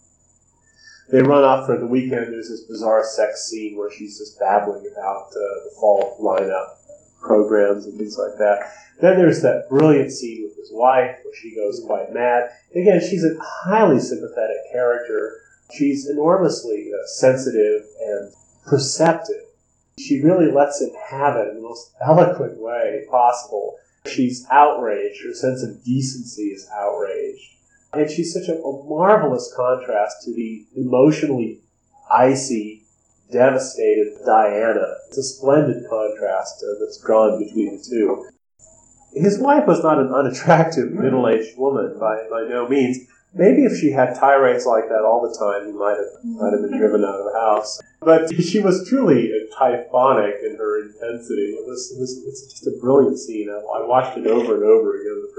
They run off for the weekend. There's this bizarre sex scene where she's just babbling about uh, the fall lineup programs and things like that. Then there's that brilliant scene with his wife where she goes quite mad. Again, she's a highly sympathetic character. She's enormously uh, sensitive and perceptive. She really lets him have it in the most eloquent way possible. She's outraged. Her sense of decency is outraged. And she's such a, a marvelous contrast to the emotionally icy, devastated Diana. It's a splendid contrast uh, that's drawn between the two. His wife was not an unattractive middle-aged woman by, by no means. Maybe if she had tirades like that all the time, he might have, might have been driven out of the house. But she was truly typhonic in her intensity. It was, it was, it's just a brilliant scene. I, I watched it over and over again the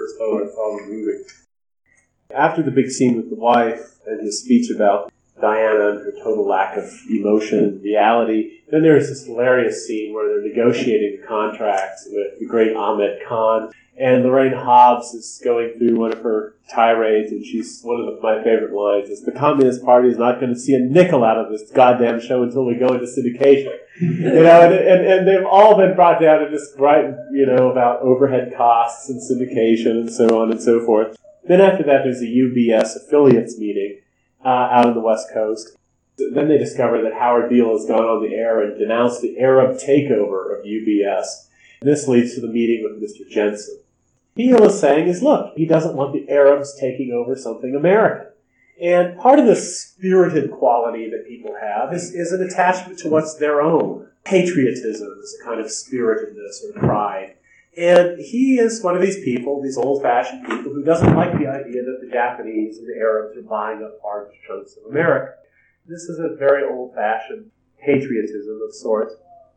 first time I saw the movie. After the big scene with the wife and his speech about Diana and her total lack of emotion and reality, then there's this hilarious scene where they're negotiating the contracts with the great Ahmed Khan, and Lorraine Hobbs is going through one of her tirades, and she's, one of the, my favorite lines is, the Communist Party is not going to see a nickel out of this goddamn show until we go into syndication. You know, and, and, and they've all been brought down to this gripe, you know, about overhead costs and syndication and so on and so forth. Then after that, there's a U B S affiliates meeting uh, out on the West Coast. Then they discover that Howard Beale has gone on the air and denounced the Arab takeover of U B S. This leads to the meeting with Mister Jensen. Beale is saying is, look, he doesn't want the Arabs taking over something American. And part of the spirited quality that people have is, is an attachment to what's their own. Patriotism is a kind of spiritedness or pride. And he is one of these people, these old-fashioned people, who doesn't like the idea that the Japanese and the Arabs are buying up large chunks of America. This is a very old-fashioned patriotism of sorts.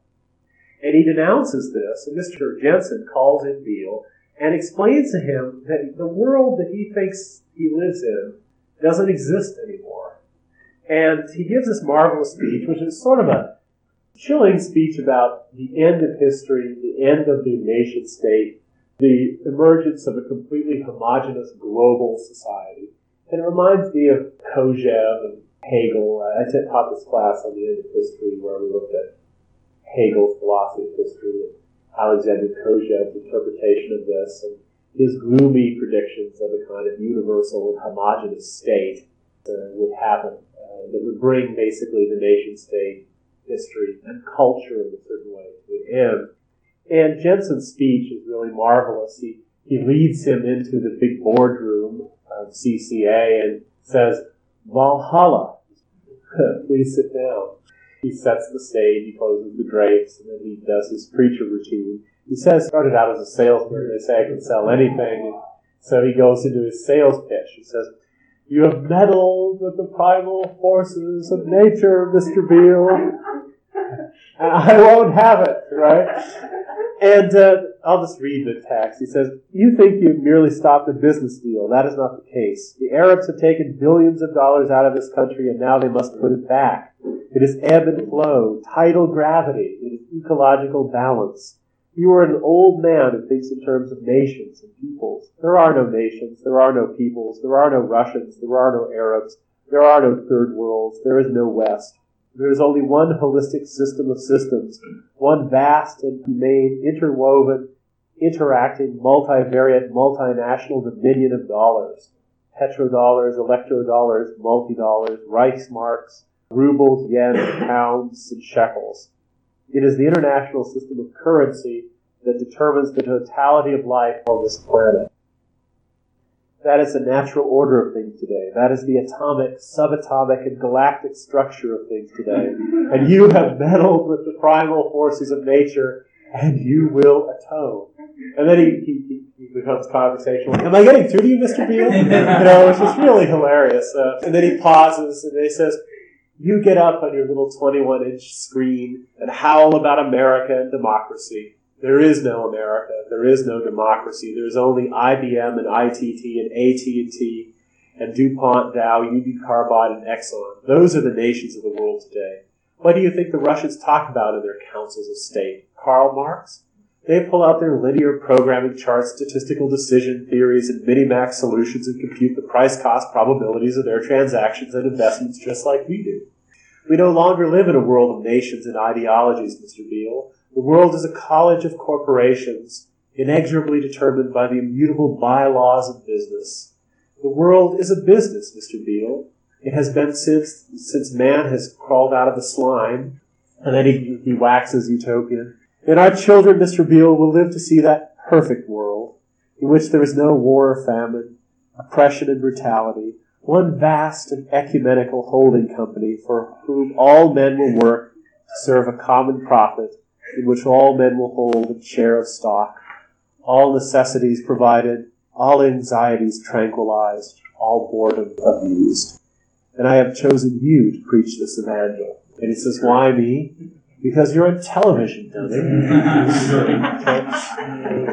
And he denounces this, and Mister Jensen calls in Beale and explains to him that the world that he thinks he lives in doesn't exist anymore. And he gives this marvelous speech, which is sort of a chilling speech about the end of history, the end of the nation state, the emergence of a completely homogeneous global society. And it reminds me of Kojève and Hegel. I taught this class on the end of history where we looked at Hegel's philosophy of history and Alexander Kojève's interpretation of this and his gloomy predictions of a kind of universal and homogeneous state uh, would happen, uh, that would bring basically the nation-state history and culture in a certain way to an end. And Jensen's speech is really marvelous. He, he leads him into the big boardroom of C C A and says, Valhalla, please sit down. He sets the stage, he closes the drapes, and then he does his preacher routine. He says, started out as a salesman, they say I can sell anything. And so he goes into his sales pitch. He says, you have meddled with the primal forces of nature, Mister Beale. I won't have it, right? And uh, I'll just read the text. He says, you think you've merely stopped a business deal. That is not the case. The Arabs have taken billions of dollars out of this country, and now they must put it back. It is ebb and flow, tidal gravity. It is ecological balance. You are an old man who thinks in terms of nations and peoples. There are no nations. There are no peoples. There are no Russians. There are no Arabs. There are no third worlds. There is no West. There is only one holistic system of systems, one vast and humane, interwoven, interacting, multivariate, multinational dominion of dollars. Petrodollars, electrodollars, multi-dollars, Reichsmarks, rubles, yen, pounds, and shekels. It is the international system of currency that determines the totality of life on this planet. That is the natural order of things today. That is the atomic, subatomic, and galactic structure of things today. And you have meddled with the primal forces of nature, and you will atone. And then he, he, he becomes conversational. Am I getting through to you, Mister Beale? You know, which is really hilarious. Uh, and then he pauses, and he says, you get up on your little twenty-one inch screen and howl about America and democracy. There is no America. There is no democracy. There is only I B M and I T T and A T and T and DuPont, Dow, U B Carbide, and Exxon. Those are the nations of the world today. What do you think the Russians talk about in their councils of state? Karl Marx? They pull out their linear programming charts, statistical decision theories, and minimax solutions and compute the price-cost probabilities of their transactions and investments just like we do. We no longer live in a world of nations and ideologies, Mister Beale. The world is a college of corporations, inexorably determined by the immutable bylaws of business. The world is a business, Mister Beale. It has been since since man has crawled out of the slime, and then he, he waxes utopian. And our children, Mister Beale, will live to see that perfect world, in which there is no war or famine, oppression and brutality, one vast and ecumenical holding company for whom all men will work to serve a common profit, in which all men will hold a share of stock, all necessities provided, all anxieties tranquilized, all boredom abused. And I have chosen you to preach this evangel. And he says, why me? Because you're on television, dummy.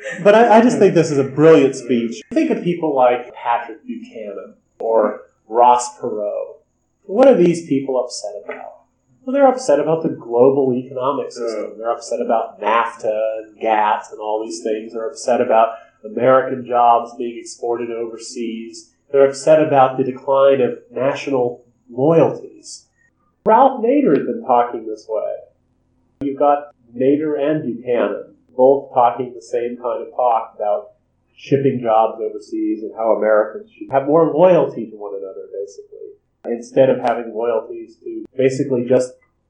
But I, I just think this is a brilliant speech. Think of people like Patrick Buchanan or Ross Perot. What are these people upset about? Well, they're upset about the global economic system. They're upset about NAFTA and GATT and all these things. They're upset about American jobs being exported overseas. They're upset about the decline of national loyalties. Ralph Nader has been talking this way. You've got Nader and Buchanan both talking the same kind of talk about shipping jobs overseas and how Americans should have more loyalty to one another, basically, instead of having loyalties to basically just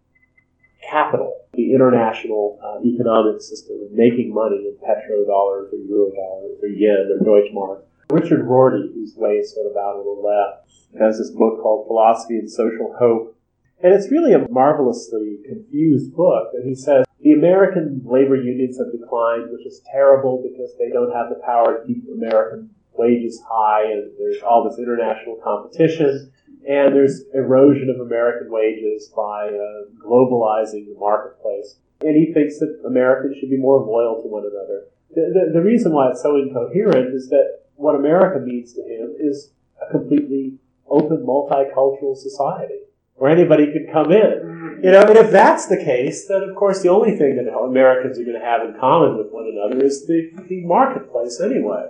capital, the international uh, economic system, and making money in petrodollars or eurodollars or yen or Deutschmark. Richard Rorty, whose way is sort of out on the left, has this book called Philosophy and Social Hope. And it's really a marvelously confused book. And he says, the American labor unions have declined, which is terrible because they don't have the power to keep American wages high, and there's all this international competition, and there's erosion of American wages by uh, globalizing the marketplace. And he thinks that Americans should be more loyal to one another. The, the, the reason why it's so incoherent is that what America means to him is a completely open, multicultural society where anybody could come in. You know, and if that's the case, then of course the only thing that Americans are going to have in common with one another is the, the marketplace anyway.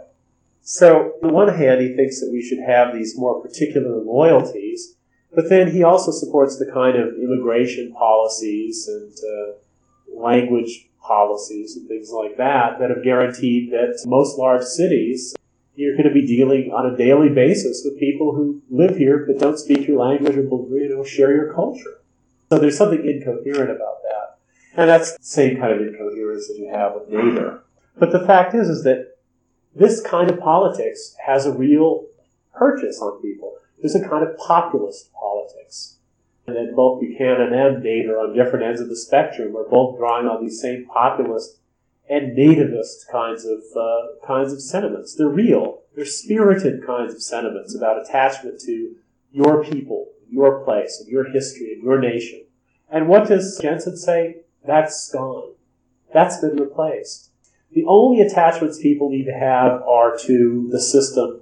So on the one hand, he thinks that we should have these more particular loyalties, but then he also supports the kind of immigration policies and uh, language policies and things like that that have guaranteed that most large cities, you're going to be dealing on a daily basis with people who live here but don't speak your language or, you know, share your culture. So there's something incoherent about that. And that's the same kind of incoherence that you have with Nader. But the fact is, is that this kind of politics has a real purchase on people. There's a kind of populist politics. And then both Buchanan and Nader on different ends of the spectrum are both drawing on these same populist and nativist kinds of uh, kinds of sentiments. They're real. They're spirited kinds of sentiments about attachment to your people, your place, and your history, and your nation. And what does Jensen say? That's gone. That's been replaced. The only attachments people need to have are to the system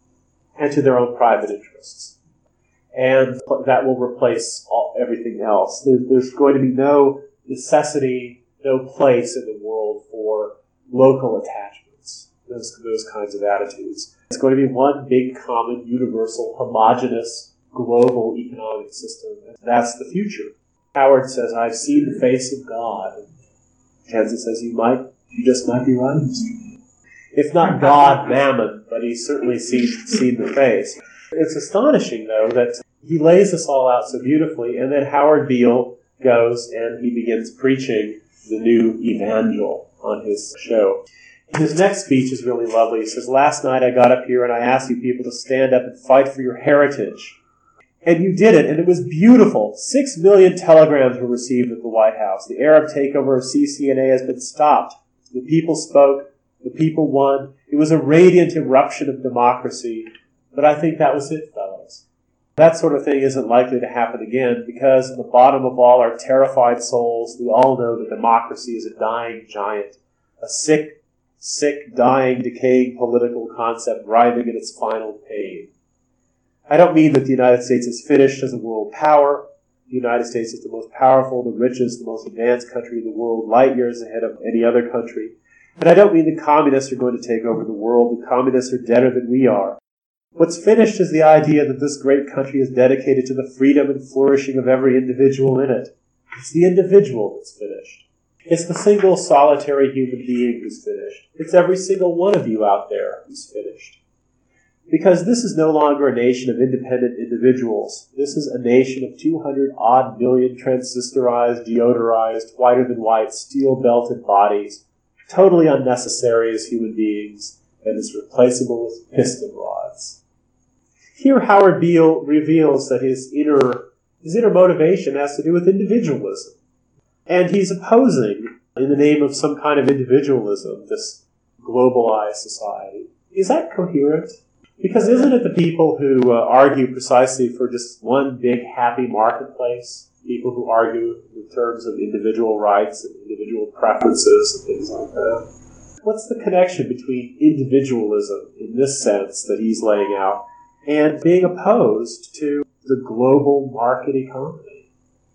and to their own private interests. And that will replace all, everything else. There, there's going to be no necessity, no place in the world for local attachments, those, those kinds of attitudes. It's going to be one big, common, universal, homogeneous, global economic system. That's the future. Howard says, I've seen the face of God. And Jensen says, you might, you just might be right. If not God, Mammon, but he's certainly seen, seen the face. It's astonishing, though, that he lays this all out so beautifully, and then Howard Beale goes and he begins preaching the new evangel on his show. His next speech is really lovely. He says, last night I got up here and I asked you people to stand up and fight for your heritage. And you did it, and it was beautiful. Six million telegrams were received at the White House. The Arab takeover of C C N A has been stopped. The people spoke. The people won. It was a radiant eruption of democracy. But I think that was it, fellows. That sort of thing isn't likely to happen again because at the bottom of all our terrified souls, we all know that democracy is a dying giant, a sick, sick, dying, decaying political concept writhing in its final pain. I don't mean that the United States is finished as a world power. The United States is the most powerful, the richest, the most advanced country in the world, light years ahead of any other country. And I don't mean the communists are going to take over the world. The communists are deader than we are. What's finished is the idea that this great country is dedicated to the freedom and flourishing of every individual in it. It's the individual that's finished. It's the single solitary human being who's finished. It's every single one of you out there who's finished. Because this is no longer a nation of independent individuals. This is a nation of two hundred odd million transistorized, deodorized, whiter than white, steel-belted bodies, totally unnecessary as human beings, and as replaceable as piston rods. Here Howard Beale reveals that his inner, his inner motivation has to do with individualism. And he's opposing, in the name of some kind of individualism, this globalized society. Is that coherent? Because isn't it the people who uh, argue precisely for just one big happy marketplace? People who argue in terms of individual rights and individual preferences and things like that. what's the connection between individualism in this sense that he's laying out and being opposed to the global market economy?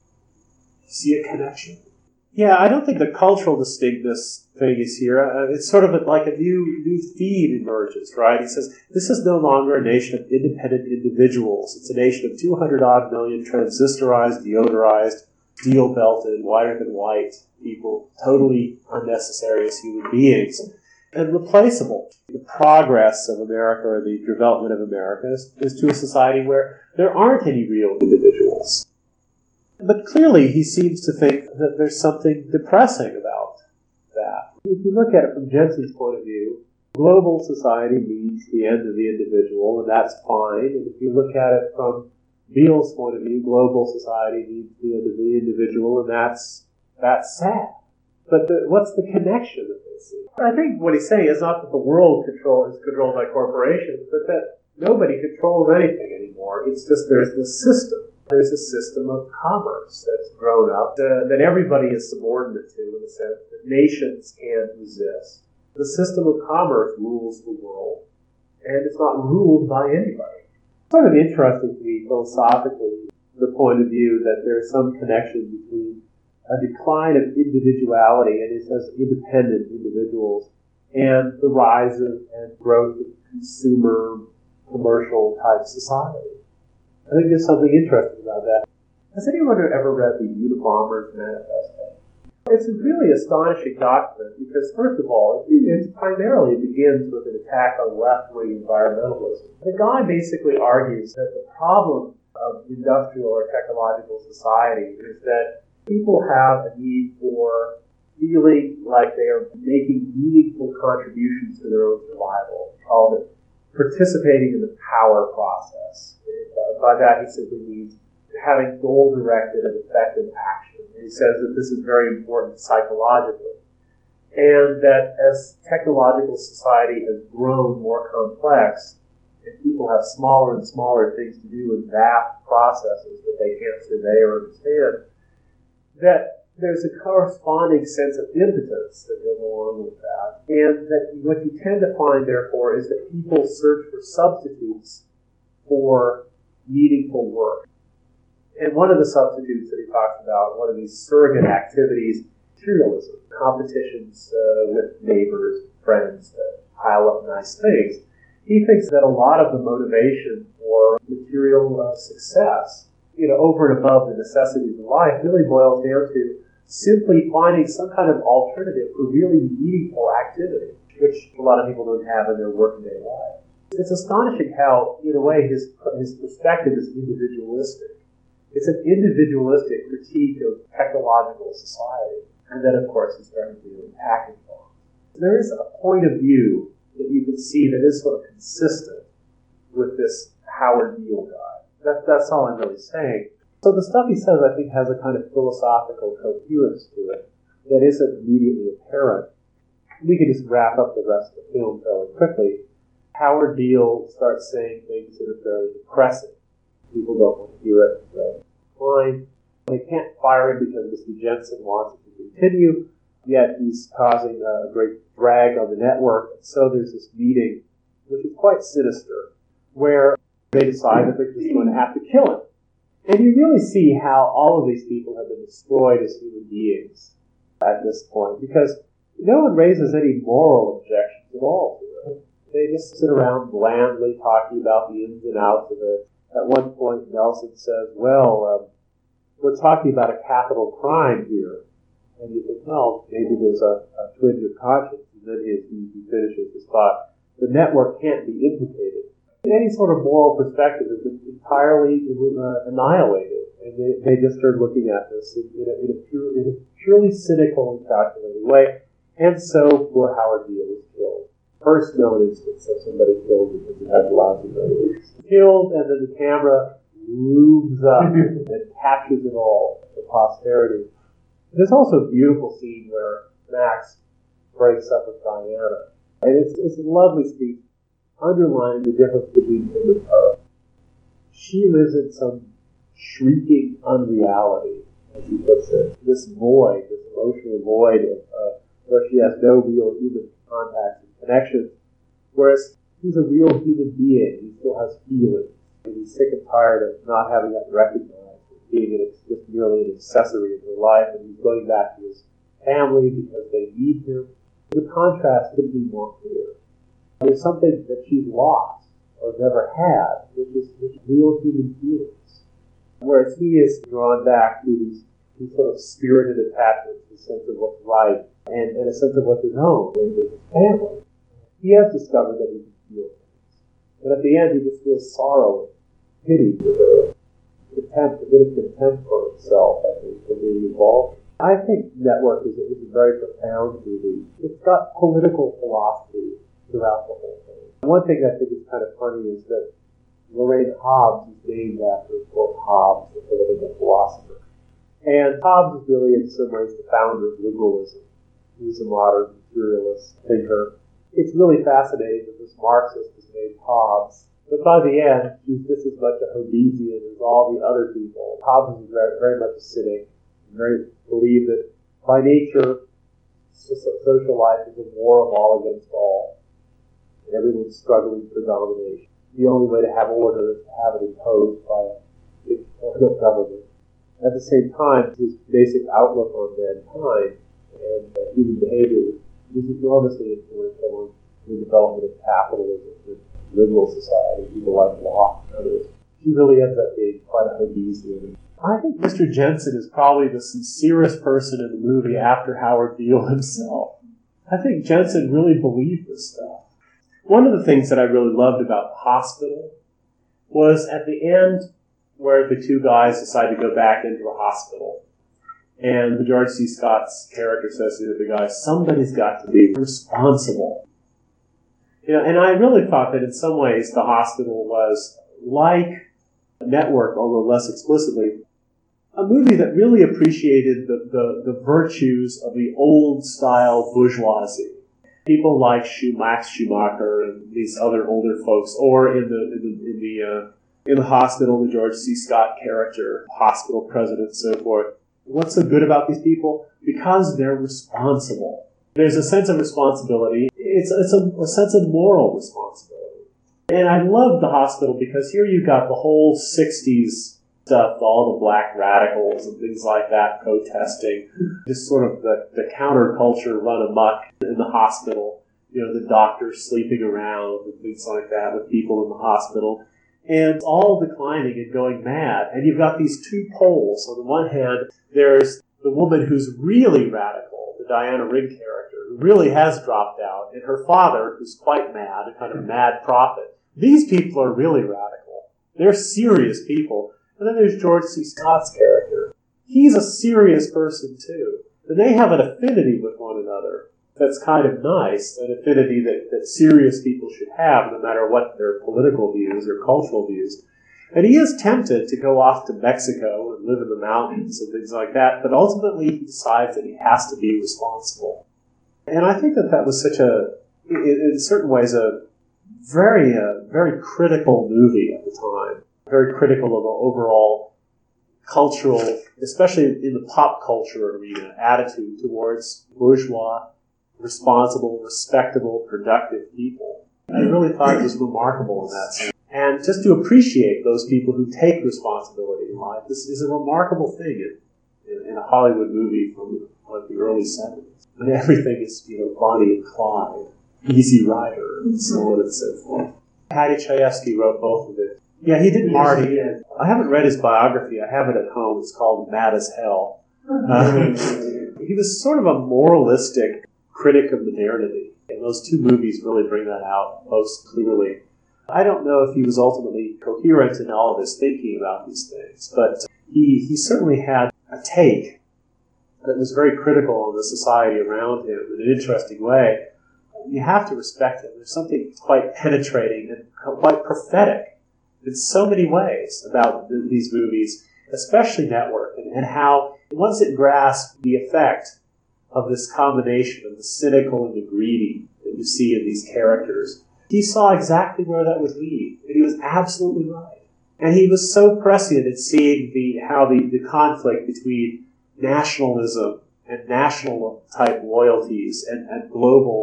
See a connection? Yeah, I don't think the cultural distinctness thing is here. Uh, it's sort of a, like a new new theme emerges, right? He says, this is no longer a nation of independent individuals. It's a nation of two hundred odd million transistorized, deodorized, steel-belted, whiter than white people, totally unnecessary as human beings, and replaceable. The progress of America, or the development of America, is, is to a society where there aren't any real individuals. But clearly he seems to think that there's something depressing about that. If you look at it from Jensen's point of view, global society means the end of the individual, and that's fine. And if you look at it from Beale's point of view, global society means the end of the individual, and that's that's sad. But the, what's the connection that they see? I think what he's saying is not that the world control is controlled by corporations, but that nobody controls anything anymore. It's just there's this system. There's a system of commerce that's grown up uh, that everybody is subordinate to, in the sense that nations can't resist. The system of commerce rules the world, and it's not ruled by anybody. It's sort of interesting to me philosophically, the point of view that there's some connection between a decline of individuality, and it says independent individuals, and the rise of and growth of consumer, commercial type society. I think there's something interesting about that. Has anyone ever read the Unabomber's Manifesto? It's a really astonishing document because, first of all, it, it primarily begins with an attack on left-wing environmentalism. The guy basically argues that the problem of industrial or technological society is that people have a need for feeling like they are making meaningful contributions to their own survival. He called it participating in the power process. Uh, by that, he simply means having goal-directed and effective action. And he says that this is very important psychologically. And that as technological society has grown more complex, and people have smaller and smaller things to do with vast processes that they can't survey or understand, that there's a corresponding sense of impotence that goes along with that. And that what you tend to find, therefore, is that people search for substitutes for meaningful work. And one of the substitutes that he talks about, one of these surrogate activities, materialism, competitions uh, with neighbors, friends that pile up nice things. He thinks that a lot of the motivation for material uh, success, you know, over and above the necessities of life, really boils down to simply finding some kind of alternative for really meaningful activity, which a lot of people don't have in their working-day life. It's astonishing how, in a way, his his perspective is individualistic. It's an individualistic critique of technological society, and then, of course, he's starting to do attacking on. There is a point of view that you can see that is sort of consistent with this Howard Beale guy. That, that's all I'm really saying. So the stuff he says, I think, has a kind of philosophical coherence to it that isn't immediately apparent. We can just wrap up the rest of the film fairly quickly. Howard Beale starts saying things that are fairly depressing. People don't want to hear it. Right? Fine. They can't fire him because Mister Jensen wants it to continue, yet he's causing a great drag on the network. And so there's this meeting, which is quite sinister, where they decide that they're just going to have to kill him. And you really see how all of these people have been destroyed as human beings at this point, because no one raises any moral objections at all to it. They just sit around blandly talking about the ins and outs of it. At one point, Nelson says, well, um, we're talking about a capital crime here. And you think, well, maybe there's a, a twinge of conscience. And then he, he finishes his thought. The network can't be implicated. Any sort of moral perspective has been entirely uh, annihilated. And they, they just started looking at this in, in, a, in, a pure, in a purely cynical and calculated way. And so poor Howard Beale was killed. First known instance of somebody killed because he had lousy ratings. Killed, and then the camera looms up and captures it all for posterity. There's also a beautiful scene where Max breaks up with Diana. And it's, it's a lovely speech, underlining the difference between him and her. She lives in some shrieking unreality, as he puts it. This void, this emotional void of, uh, where she has no real human contacts and connections, whereas he's a real human being. He still has feelings, and he's sick and tired of not having that recognized, being an, just merely an accessory in her life, and he's going back to his family because they need him. The contrast couldn't be more clear. There's something that she's lost or never had, which is, which is real human feelings. Whereas he is drawn back to these, these sort of spirited attachments, a sense of what's right, and, and a sense of what's his own, and with his family. He has discovered that he can feel things. And at the end, he just feels sorrow and pity for her, contempt, a bit of contempt for himself, I think, for being involved. I think Network is a, is a very profound movie. It's got political philosophy throughout the whole thing. One thing I think is kind of funny is that Lorraine Hobbes is named after, of course, Hobbes, the political philosopher. And Hobbes is really, in some ways, the founder of liberalism. He's a modern materialist thinker. It's really fascinating that this Marxist is named Hobbes. But by the end, she's just as much a Hobbesian as all the other people. Hobbes is very, very much a cynic. Very believe that by nature, social life is a war of all against all. And everyone's struggling for domination. The only way to have order is to have it imposed by a dictatorial government. At the same time, his basic outlook on mankind and uh, human behavior was enormously influential on the development of capitalism and liberal society, people like Locke and others. He really ends up being quite a Hobbesian. I think Mister Jensen is probably the sincerest person in the movie after Howard Beale himself. I think Jensen really believed this stuff. One of the things that I really loved about The Hospital was at the end where the two guys decide to go back into a hospital. And the George C. Scott's character says to the guy, somebody's got to be responsible. You know, and I really thought that in some ways The Hospital was like Network, although less explicitly, a movie that really appreciated the, the, the virtues of the old-style bourgeoisie. People like Max Schumacher and these other older folks, or in the in the in the, uh, in the Hospital, the George C. Scott character, hospital president, and so forth. What's so good about these people? Because they're responsible. There's a sense of responsibility. It's it's a, a sense of moral responsibility. And I love The Hospital because here you got the whole sixties stuff, all the black radicals and things like that protesting, just sort of the, the counterculture run amok in the hospital, you know, the doctors sleeping around and things like that with people in the hospital, and all declining and going mad. And you've got these two poles. On the one hand, there's the woman who's really radical, the Diana Rigg character, who really has dropped out, and her father, who's quite mad, a kind of mad prophet. These people are really radical. They're serious people. And then there's George C. Scott's character. He's a serious person, too. And they have an affinity with one another that's kind of nice, an affinity that, that serious people should have, no matter what their political views or cultural views. And he is tempted to go off to Mexico and live in the mountains and things like that, but ultimately he decides that he has to be responsible. And I think that that was such a, in, in certain ways, a very, uh, very critical movie at the time. Very critical of the overall cultural, especially in the pop culture arena, attitude towards bourgeois, responsible, respectable, productive people. I really thought it was remarkable in that sense. And just to appreciate those people who take responsibility in life, this is a remarkable thing in, in, in a Hollywood movie from like the early seventies. And everything is, you know, Bonnie and Clyde, Easy Rider, and so on and so forth. Paddy Chayefsky wrote both of it. Yeah, he did Marty. I haven't read his biography. I have it at home. It's called Mad as Hell. Uh, he was sort of a moralistic critic of modernity, and those two movies really bring that out most clearly. I don't know if he was ultimately coherent in all of his thinking about these things, but he, he certainly had a take that was very critical of the society around him in an interesting way. You have to respect him. There's something quite penetrating and quite prophetic in so many ways about th- these movies, especially Network, and, and how once it grasped the effect of this combination of the cynical and the greedy that you see in these characters, he saw exactly where that would lead, and he was absolutely right. And he was so prescient in seeing the how the, the conflict between nationalism and national-type loyalties and, and global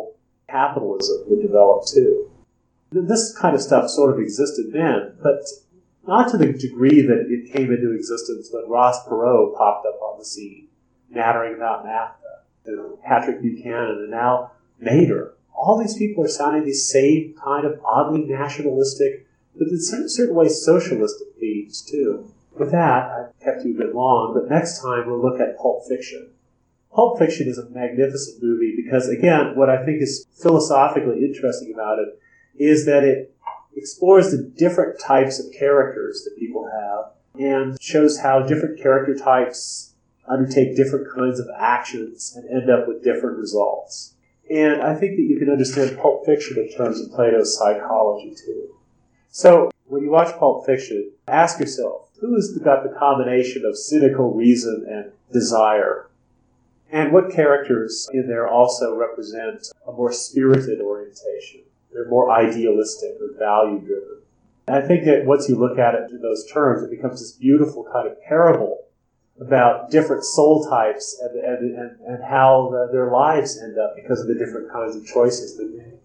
capitalism would develop too. This kind of stuff sort of existed then, but not to the degree that it came into existence when Ross Perot popped up on the scene, nattering about NAFTA, and Patrick Buchanan, and now Nader. All these people are sounding these same kind of oddly nationalistic, but in certain, certain ways socialistic themes too. With that, I've kept you a bit long, but next time we'll look at Pulp Fiction. Pulp Fiction is a magnificent movie because, again, what I think is philosophically interesting about it is that it explores the different types of characters that people have and shows how different character types undertake different kinds of actions and end up with different results. And I think that you can understand Pulp Fiction in terms of Plato's psychology, too. So, when you watch Pulp Fiction, ask yourself, who has got the combination of cynical reason and desire? And what characters in there also represent a more spirited orientation? They're more idealistic or value-driven. And I think that once you look at it in those terms, it becomes this beautiful kind of parable about different soul types and, and, and, and how the, their lives end up because of the different kinds of choices they make.